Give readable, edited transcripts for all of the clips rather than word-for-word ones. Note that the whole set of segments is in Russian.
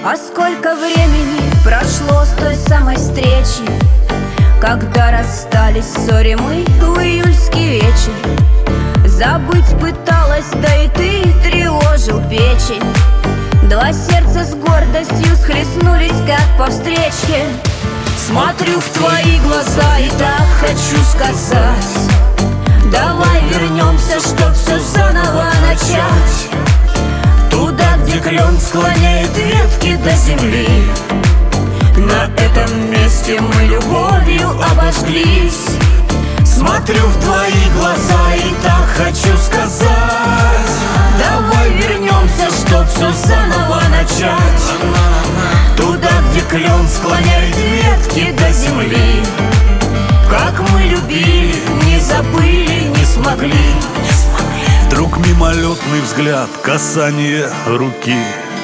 А сколько времени прошло с той самой встречи, когда расстались в ссоре мы в июльский вечер. Забыть пыталась, да и ты тревожил печень. Два сердца с гордостью схлестнулись, как по встречке. Смотрю в твои глаза и так хочу сказать: давай вернемся, чтоб все заново начать. Туда, где клен склоняет ветки до земли. На этом месте мы любовью обожглись. Смотрю в твои глаза и так хочу сказать: давай вернемся, чтоб все заново начать. Туда, где клен склоняет ветки до земли. Как мы любили, не забыли, не смогли. Вдруг мимолетный взгляд, касание руки,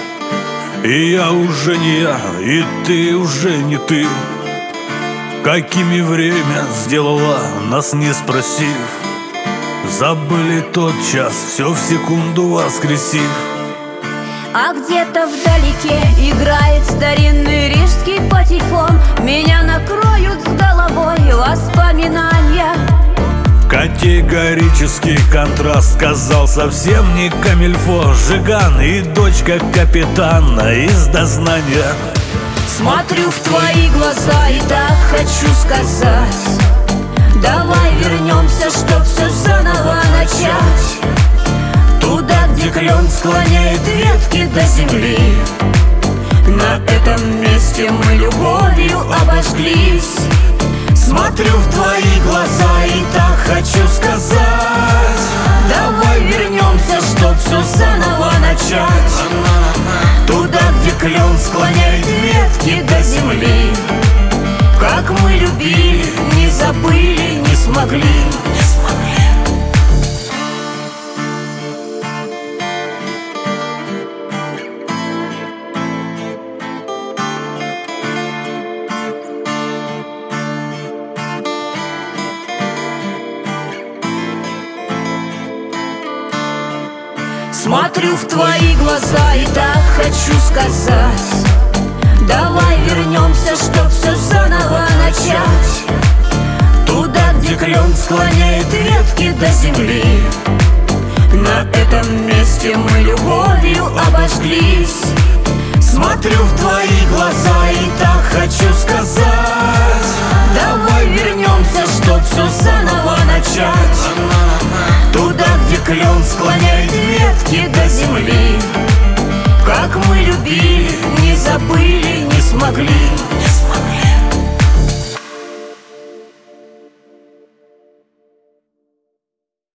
и я уже не я, и ты уже не ты. Какими время сделала, нас не спросив. Забыли тот час, все в секунду воскресив. А где-то вдалеке играет старинный рижский патефон. Меня накроют с головой воспоминания. Категорический контраст, сказал совсем не камильфо. Жиган и дочка капитана из дознания. Смотрю в твои глаза и так хочу сказать: давай вернемся, чтоб все заново начать. Туда, где клен склоняет ветки до земли. На этом месте мы любовью обожглись. Смотрю в твои глаза и так хочу сказать: давай вернемся, чтоб все заново начать. Туда, где клен склоняет ветки до земли. Как мы любили, не забыли, не смогли. Смотрю в твои глаза и так хочу сказать: давай вернемся, чтоб все заново начать. Туда, где клен склоняет ветки до земли. На этом месте мы любовью обожглись. Смотрю в твои глаза и так хочу сказать: давай вернемся, чтоб все заново начать. Туда, где клен склоняет ветки до земли. Как мы любили, не забыли, не смогли.